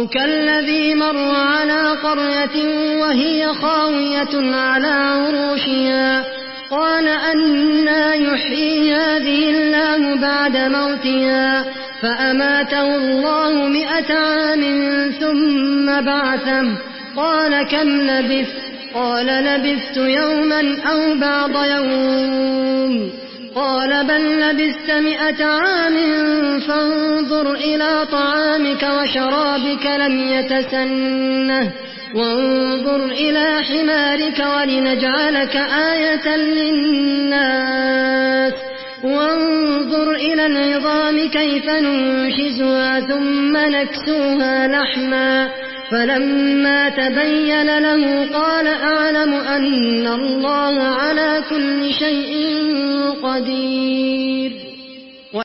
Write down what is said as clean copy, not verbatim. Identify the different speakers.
Speaker 1: أو كالذي مر على قرية وهي خاوية على عروشها قال أنى يحيي هذه الله بعد موتها فأماته الله 100 عام ثم بعثه قال كم لبثت قال لبثت يوما أو بعض يوم قال بل لبثت 100 عام فانظر إلى طعامك وشرابك لم يتسنه وانظر إلى حمارك ولنجعلك آية للناس وانظر إلى العظام كيف ننشزها ثم نكسوها لحما فلما تبين له قال أعلم أن الله على كل شيء قدير.